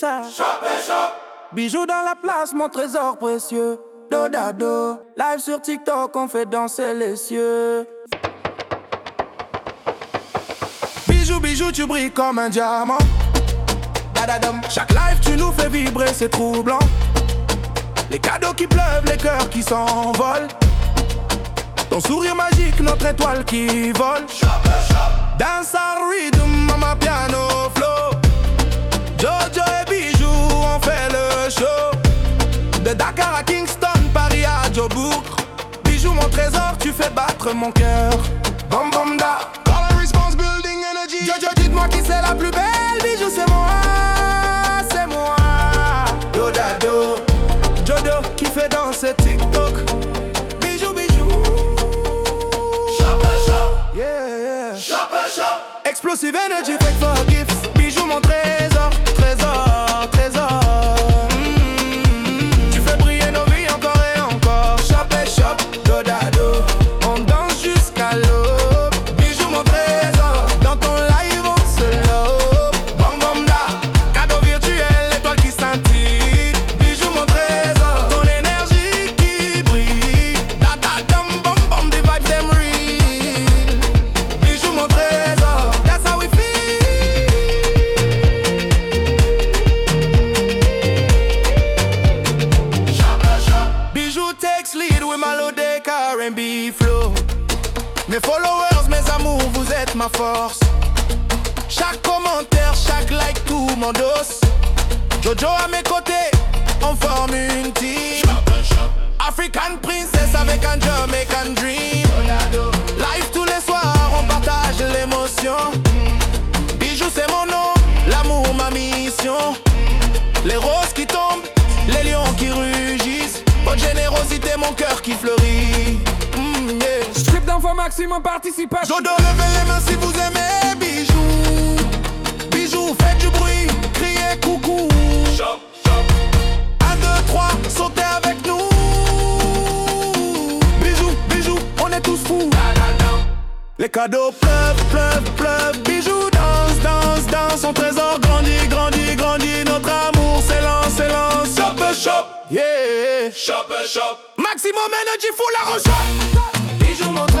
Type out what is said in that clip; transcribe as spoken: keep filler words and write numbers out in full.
ça. Shop et shop. Bijoux dans la place, mon trésor précieux. Dodado, live sur TikTok, on fait danser les cieux. Bijoux, bijoux, tu brilles comme un diamant. Dadadam. Chaque live, tu nous fais vibrer, c'est troublant. Les cadeaux qui pleuvent, les cœurs qui s'envolent. Ton sourire magique, notre étoile qui vole. Shop et shop. Dance à rhythm, mama piano flow. Jojo et Bijoux, on fait le show. De Dakar à Kingston, Paris à Joburg. Bijoux, mon trésor, tu fais battre mon cœur. Bom bom da. Color response building energy. Jojo, dites-moi qui c'est la plus belle. Bijoux, c'est moi, c'est moi. Dodado. Jojo qui fait danser TikTok. Bijoux, bijoux. Shop et shop. Yeah, yeah. Shop et shop. Explosive energy, fake for gifts. Bijoux, mon trésor, trésor, trésor. Mm-hmm. Tu fais briller nos vies encore et encore. Shop et shop, Dodado. On danse jusqu'à l'aube. Bijoux, mon trésor. Dans ton live, on se lobe. Bam bam da. Cadeau virtuel, étoile qui scintille. Bijoux, mon trésor. Ton énergie qui brille. Da da dum bam bam, des vibes them real. Bijoux, mon trésor. That's how we feel. Shop et shop. Bijoux takes lead with melodic R and B flow. Mes followers, mes amours, vous êtes ma force. Chaque commentaire, chaque like, tout m'endosse. Jojo à mes côtés, on forme une team. Shop et shop. African princess avec un Jamaican dream. Live tous les soirs, on partage l'émotion. Bijoux c'est mon nom, l'amour ma mission. Les roses qui tombent, les lions qui rugissent. Votre générosité, mon cœur qui fleurit. Mm, yeah. Strip d'enfants maximum participation. Jodo, levez les mains si vous aimez Bijoux. Bijoux, faites du bruit, criez coucou. Shop, shop. Un, deux, trois, sautez avec nous. Bijoux, bijoux, on est tous fous. Les cadeaux pleuvent, pleuvent, pleuvent. Bijoux, danse, danse, danse. Son trésor grandit, grandit, grandit. Notre amour s'élance, s'élance. Shop et shop. Yeah. Shop et shop. Maximum energy, full la recherche. Bijoux, mon